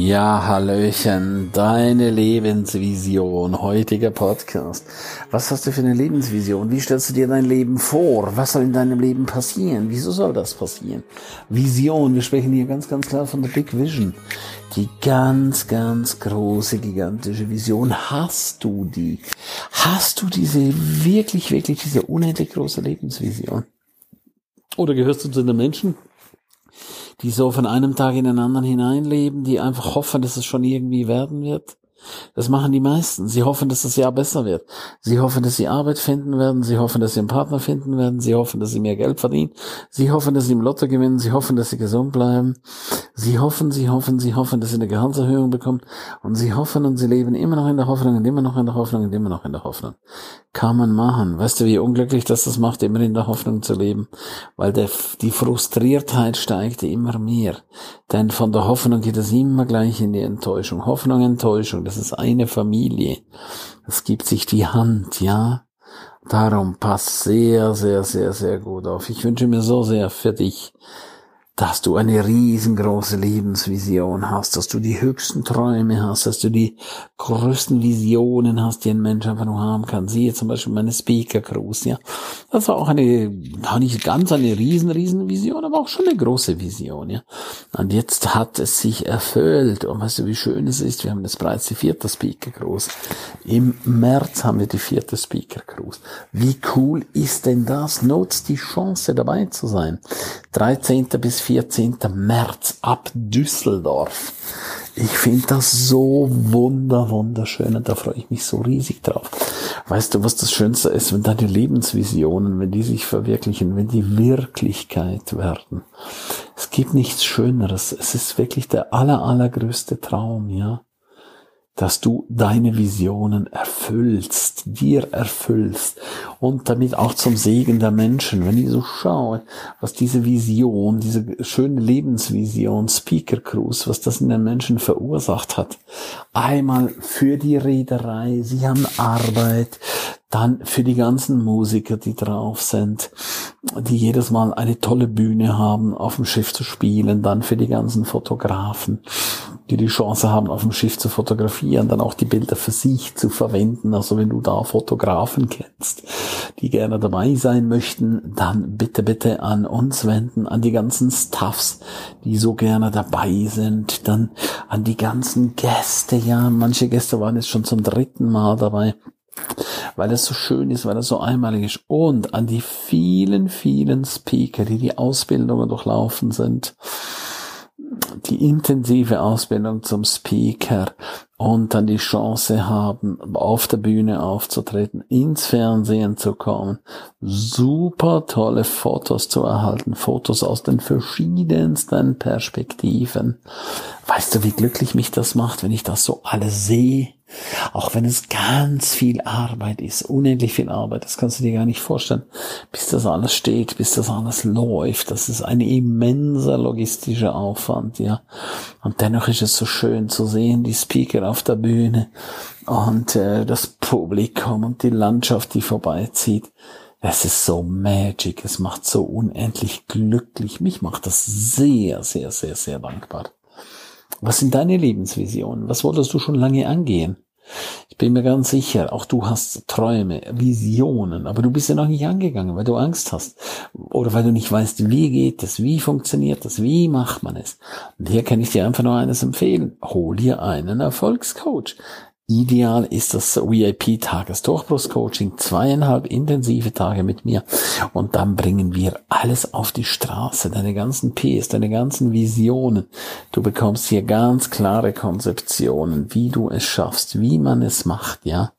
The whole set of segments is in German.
Ja, Hallöchen, deine Lebensvision, heutiger Podcast. Was hast du für eine Lebensvision? Wie stellst du dir dein Leben vor? Was soll in deinem Leben passieren? Wieso soll das passieren? Vision, wir sprechen hier ganz klar von der Big Vision. Die ganz große, gigantische Vision. Hast du die? Hast du diese wirklich diese unendlich große Lebensvision? Oder gehörst du zu den Menschen, die so von einem Tag in den anderen hineinleben, die einfach hoffen, dass es schon irgendwie werden wird? Das machen die meisten. Sie hoffen, dass das Jahr besser wird. Sie hoffen, dass sie Arbeit finden werden. Sie hoffen, dass sie einen Partner finden werden. Sie hoffen, dass sie mehr Geld verdienen. Sie hoffen, dass sie im Lotto gewinnen. Sie hoffen, dass sie gesund bleiben. Sie hoffen, dass sie eine Gehaltserhöhung bekommen. Und sie hoffen und sie leben immer noch in der Hoffnung und immer noch in der Hoffnung und immer noch in der Hoffnung. Kann man machen. Weißt du, wie unglücklich das macht, immer in der Hoffnung zu leben? Weil die Frustriertheit steigt immer mehr. Denn von der Hoffnung geht es immer gleich in die Enttäuschung. Hoffnung, Enttäuschung, das ist eine Familie. Es gibt sich die Hand, ja. Darum pass sehr gut auf. Ich wünsche mir so sehr für dich, dass du eine riesengroße Lebensvision hast, dass du die höchsten Träume hast, dass du die größten Visionen hast, die ein Mensch einfach nur haben kann. Siehe zum Beispiel meine Speaker Cruise, ja. Das war auch nicht ganz eine riesen Vision, aber auch schon eine große Vision, ja. Und jetzt hat es sich erfüllt. Und weißt du, wie schön es ist? Wir haben jetzt bereits die 4. Speaker Cruise. Im März haben wir die 4. Speaker Cruise. Wie cool ist denn das? Nutzt die Chance, dabei zu sein. 13. bis 14. März ab Düsseldorf. Ich finde das so wunderschön und da freue ich mich so riesig drauf. Weißt du, was das Schönste ist, wenn deine Lebensvisionen, wenn die sich verwirklichen, wenn die Wirklichkeit werden? Es gibt nichts Schöneres. Es ist wirklich der allergrößte Traum, ja, dass du deine Visionen dir erfüllst und damit auch zum Segen der Menschen. Wenn ich so schaue, was diese Vision, diese schöne Lebensvision, Speaker Cruise, was das in den Menschen verursacht hat. Einmal für die Reederei, sie haben Arbeit, dann für die ganzen Musiker, die drauf sind, die jedes Mal eine tolle Bühne haben, auf dem Schiff zu spielen, dann für die ganzen Fotografen, die Chance haben, auf dem Schiff zu fotografieren, dann auch die Bilder für sich zu verwenden. Also wenn du da Fotografen kennst, die gerne dabei sein möchten, dann bitte an uns wenden, an die ganzen Staffs, die so gerne dabei sind, dann an die ganzen Gäste, ja, manche Gäste waren jetzt schon zum 3. Mal dabei, weil es so schön ist, weil es so einmalig ist, und an die vielen Speaker, die Ausbildungen durchlaufen sind, die intensive Ausbildung zum Speaker und dann die Chance haben, auf der Bühne aufzutreten, ins Fernsehen zu kommen, super tolle Fotos zu erhalten, Fotos aus den verschiedensten Perspektiven. Weißt du, wie glücklich mich das macht, wenn ich das so alles sehe? Auch wenn es ganz viel Arbeit ist, unendlich viel Arbeit, das kannst du dir gar nicht vorstellen, bis das alles steht, bis das alles läuft. Das ist ein immenser logistischer Aufwand, ja. Und dennoch ist es so schön zu sehen, die Speaker auf der Bühne und das Publikum und die Landschaft, die vorbeizieht. Es ist so magic, es macht so unendlich glücklich. Mich macht das sehr dankbar. Was sind deine Lebensvisionen? Was wolltest du schon lange angehen? Ich bin mir ganz sicher, auch du hast Träume, Visionen, aber du bist ja noch nicht angegangen, weil du Angst hast oder weil du nicht weißt, wie geht es, wie funktioniert das, wie macht man es. Und hier kann ich dir einfach nur eines empfehlen. Hol dir einen Erfolgscoach. Ideal ist das VIP-Tagesdurchbruchscoaching, 2,5 intensive Tage mit mir, und dann bringen wir alles auf die Straße, deine ganzen Ps, deine ganzen Visionen. Du bekommst hier ganz klare Konzeptionen, wie du es schaffst, wie man es macht, ja.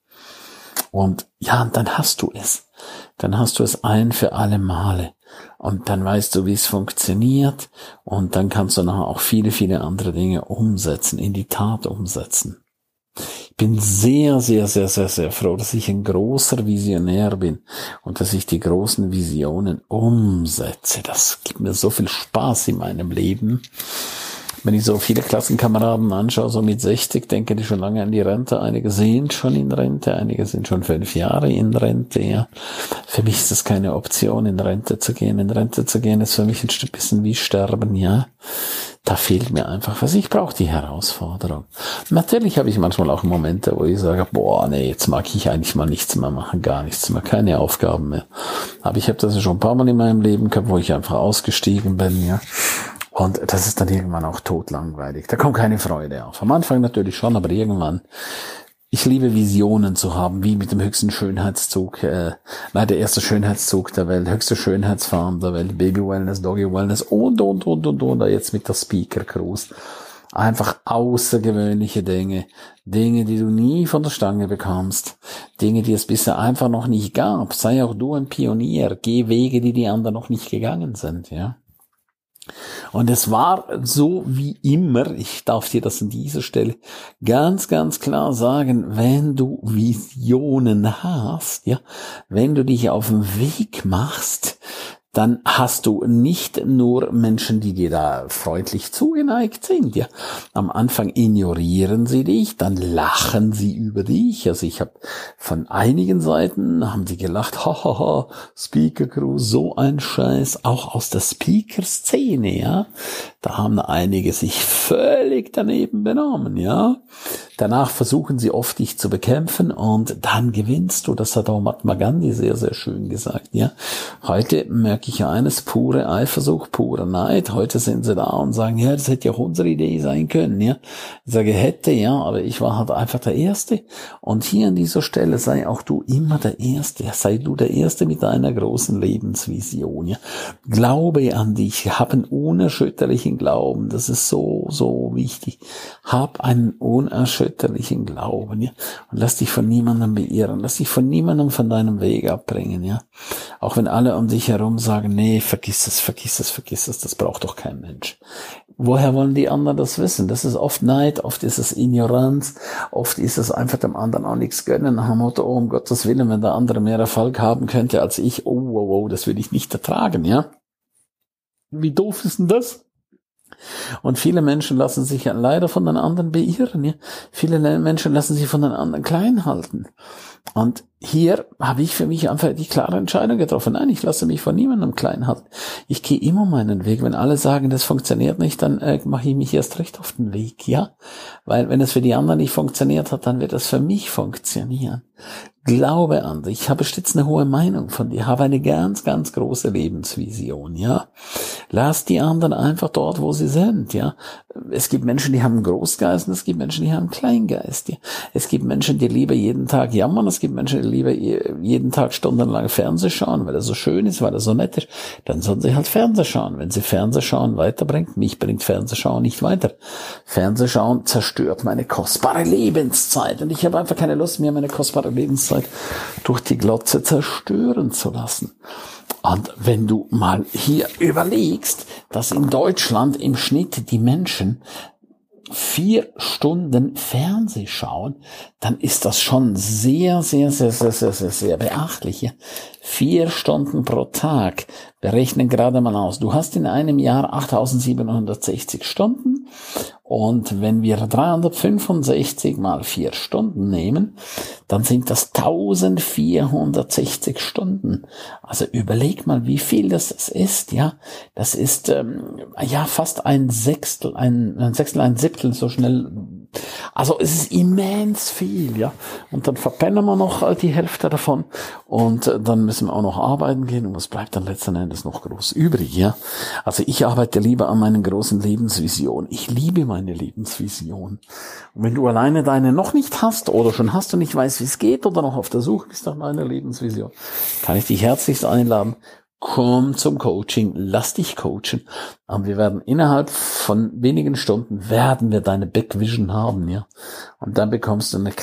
Und ja, dann hast du es. Dann hast du es ein für alle Male. Und dann weißt du, wie es funktioniert, und dann kannst du nachher auch viele andere Dinge umsetzen, in die Tat umsetzen. Ich bin sehr froh, dass ich ein großer Visionär bin und dass ich die großen Visionen umsetze. Das gibt mir so viel Spaß in meinem Leben. Wenn ich so viele Klassenkameraden anschaue, so mit 60, denke ich schon lange an die Rente. Einige sind schon in Rente, einige sind schon 5 Jahre in Rente. Ja. Für mich ist das keine Option, in Rente zu gehen. In Rente zu gehen ist für mich ein bisschen wie Sterben, ja. Da fehlt mir einfach was. Ich brauche die Herausforderung. Natürlich habe ich manchmal auch Momente, wo ich sage, boah, nee, jetzt mag ich eigentlich mal nichts mehr machen, gar nichts mehr, keine Aufgaben mehr. Aber ich habe das schon ein paar Mal in meinem Leben gehabt, wo ich einfach ausgestiegen bin, ja. Und das ist dann irgendwann auch totlangweilig. Da kommt keine Freude auf. Am Anfang natürlich schon, aber irgendwann. Ich liebe Visionen zu haben, wie mit dem höchsten Schönheitszug, der erste Schönheitszug der Welt, höchste Schönheitsfarm der Welt, Baby Wellness, Doggy Wellness und, jetzt mit der Speaker Cruise. Einfach außergewöhnliche Dinge, die du nie von der Stange bekommst, Dinge, die es bisher einfach noch nicht gab. Sei auch du ein Pionier, geh Wege, die anderen noch nicht gegangen sind, ja. Und es war so wie immer, ich darf dir das an dieser Stelle ganz, ganz klar sagen, wenn du Visionen hast, ja, wenn du dich auf den Weg machst, dann hast du nicht nur Menschen, die dir da freundlich zugeneigt sind, ja. Am Anfang ignorieren sie dich, dann lachen sie über dich. Also ich habe von einigen Seiten, haben sie gelacht, hahaha, Speaker Crew, so ein Scheiß, auch aus der Speaker-Szene, ja. Da haben einige sich völlig daneben benommen, ja. Danach versuchen sie oft, dich zu bekämpfen und dann gewinnst du. Das hat auch Mahatma Gandhi sehr, sehr schön gesagt, ja. Heute merke ich eines, pure Eifersucht, pure Neid. Heute sind sie da und sagen, ja, das hätte ja auch unsere Idee sein können, ja. Ich sage, hätte, ja, aber ich war halt einfach der Erste. Und hier an dieser Stelle sei auch du immer der Erste. Sei du der Erste mit deiner großen Lebensvision, ja. Glaube an dich. Hab einen unerschütterlichen Glauben. Das ist so, so wichtig. Hab einen unerschütterlichen Glauben, ja. Und lass dich von niemandem beirren. Lass dich von niemandem von deinem Weg abbringen, ja. Auch wenn alle um dich herum sagen, nee, vergiss es, das braucht doch kein Mensch. Woher wollen die anderen das wissen? Das ist oft Neid, oft ist es Ignoranz, oft ist es einfach dem anderen auch nichts gönnen, nach dem Motto, oh, um Gottes Willen, wenn der andere mehr Erfolg haben könnte als ich, oh, das will ich nicht ertragen, ja. Wie doof ist denn das? Und viele Menschen lassen sich ja leider von den anderen beirren, ja. Viele Menschen lassen sich von den anderen klein halten. Und hier habe ich für mich einfach die klare Entscheidung getroffen. Nein, ich lasse mich von niemandem klein halten. Ich gehe immer meinen Weg. Wenn alle sagen, das funktioniert nicht, dann mache ich mich erst recht auf den Weg, ja. Weil wenn es für die anderen nicht funktioniert hat, dann wird es für mich funktionieren. Glaube an dich. Ich habe stets eine hohe Meinung von dir. Habe eine ganz, ganz große Lebensvision, ja. Lass die anderen einfach dort, wo sie sind, ja. Es gibt Menschen, die haben Großgeist und es gibt Menschen, die haben Kleingeist, ja. Es gibt Menschen, die lieber jeden Tag jammern. Es gibt Menschen, die lieber jeden Tag stundenlang Fernseh schauen, weil er so schön ist, weil er so nett ist. Dann sollen sie halt Fernseh schauen. Wenn sie Fernseh schauen weiterbringt, mich bringt Fernsehschauen nicht weiter. Fernsehschauen zerstört meine kostbare Lebenszeit und ich habe einfach keine Lust mehr, meine kostbare Lebenszeit durch die Glotze zerstören zu lassen. Und wenn du mal hier überlegst, dass in Deutschland im Schnitt die Menschen 4 Stunden Fernseh schauen, dann ist das schon sehr, sehr, sehr, sehr, sehr, sehr, sehr beachtlich. Ja? 4 Stunden pro Tag. Wir rechnen gerade mal aus. Du hast in einem Jahr 8.760 Stunden. Und wenn wir 365 mal 4 Stunden nehmen, dann sind das 1460 Stunden. Also überleg mal, wie viel das ist, ja. Das ist, fast ein Sechstel, ein Siebtel so schnell. Also es ist immens viel, ja. Und dann verpennen wir noch die Hälfte davon und dann müssen wir auch noch arbeiten gehen und was bleibt dann letzten Endes noch groß übrig, ja. Also ich arbeite lieber an meinen großen Lebensvisionen. Ich liebe meine Lebensvision. Und wenn du alleine deine noch nicht hast oder schon hast und nicht weißt, wie es geht oder noch auf der Suche bist nach meiner Lebensvision, kann ich dich herzlichst einladen. Komm zum Coaching, lass dich coachen. Und wir werden innerhalb von wenigen Stunden werden wir deine Big Vision haben, ja. Und dann bekommst du ein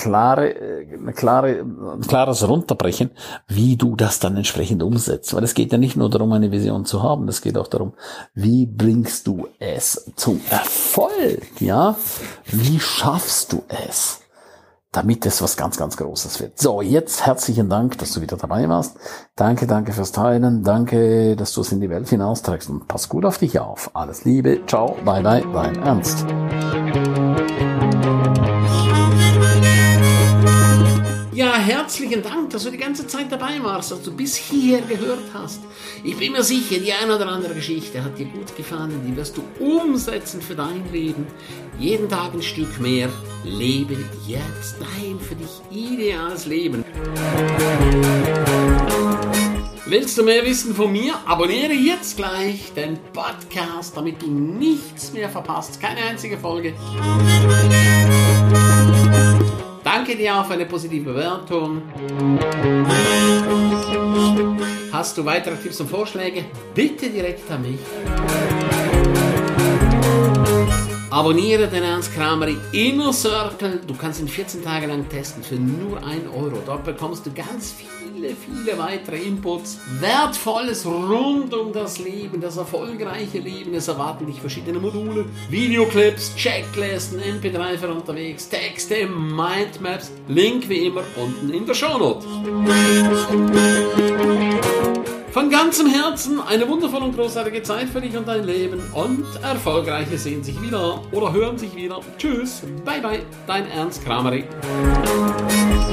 klares Runterbrechen, wie du das dann entsprechend umsetzt. Weil es geht ja nicht nur darum, eine Vision zu haben, es geht auch darum, wie bringst du es zum Erfolg, ja? Wie schaffst du es? Damit es was ganz, ganz Großes wird. So, jetzt herzlichen Dank, dass du wieder dabei warst. Danke fürs Teilen. Danke, dass du es in die Welt hinausträgst. Und pass gut auf dich auf. Alles Liebe. Ciao. Bye, bye. Dein Ernst. Ja, herzlichen Dank, dass du die ganze Zeit dabei warst, dass du bis hierher gehört hast. Ich bin mir sicher, die eine oder andere Geschichte hat dir gut gefallen, die wirst du umsetzen für dein Leben. Jeden Tag ein Stück mehr. Lebe jetzt dein für dich ideales Leben. Willst du mehr wissen von mir? Abonniere jetzt gleich den Podcast, damit du nichts mehr verpasst. Keine einzige Folge. Danke dir auch für eine positive Bewertung. Hast du weitere Tipps und Vorschläge? Bitte direkt an mich. Abonniere den Ernst Krameri Inner Circle. Du kannst ihn 14 Tage lang testen für nur 1 €. Dort bekommst du ganz viele weitere Inputs. Wertvolles rund um das Leben, das erfolgreiche Leben. Es erwarten dich verschiedene Module, Videoclips, Checklisten, MP3 für unterwegs, Texte, Mindmaps. Link wie immer unten in der Shownote. Von ganzem Herzen eine wundervolle und großartige Zeit für dich und dein Leben und Erfolgreiche sehen sich wieder oder hören sich wieder. Tschüss, bye bye, dein Ernst Krameri.